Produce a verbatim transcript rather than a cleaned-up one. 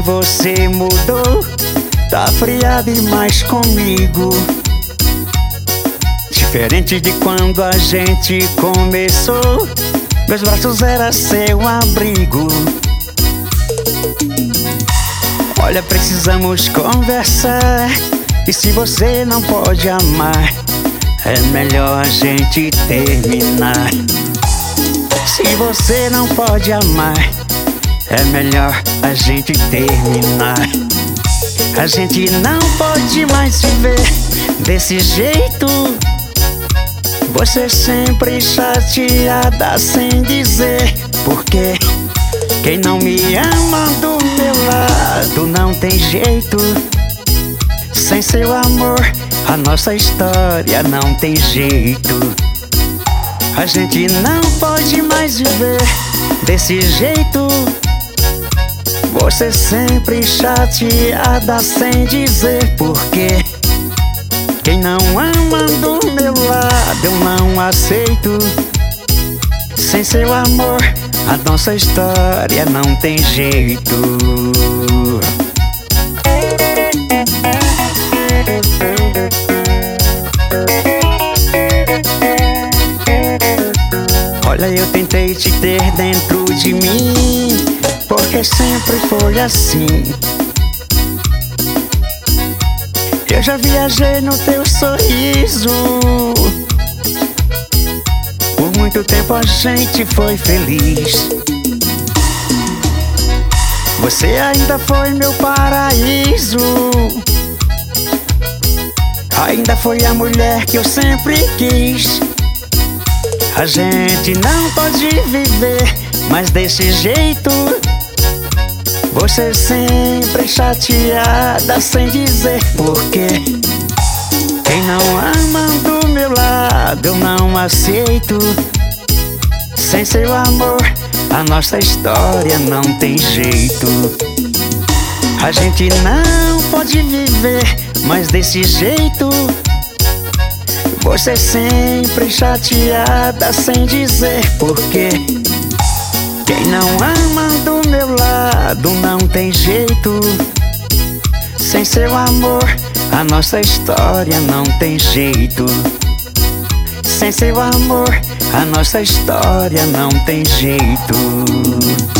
você mudou, tá fria demais comigo. Diferente de quando a gente começou, meus braços eram seu abrigo. Olha, precisamos conversar, e se você não pode amar, é melhor a gente terminar. Se você não pode amar, é melhor a gente terminar. A gente não pode mais viver desse jeito, você sempre chateada sem dizer porquê. Quem não me ama do meu lado não tem jeito. Sem seu amor, a nossa história não tem jeito. A gente não pode mais viver desse jeito, você sempre chateada sem dizer porquê. Quem não ama do meu lado eu não aceito. Sem seu amor, a nossa história não tem jeito. Olha, eu tentei te ter dentro de mim, porque sempre foi assim. Eu já viajei no teu sorriso, por muito tempo a gente foi feliz. Você ainda foi meu paraíso, ainda foi a mulher que eu sempre quis. A gente não pode viver mais desse jeito, você sempre chateada sem dizer porquê. Quem não ama do meu lado eu não aceito. Sem seu amor, a nossa história não tem jeito. A gente não pode viver mais desse jeito, você sempre chateada sem dizer porquê. Quem não ama do meu lado não tem jeito. Sem seu amor, a nossa história não tem jeito. Sem seu amor, a nossa história não tem jeito.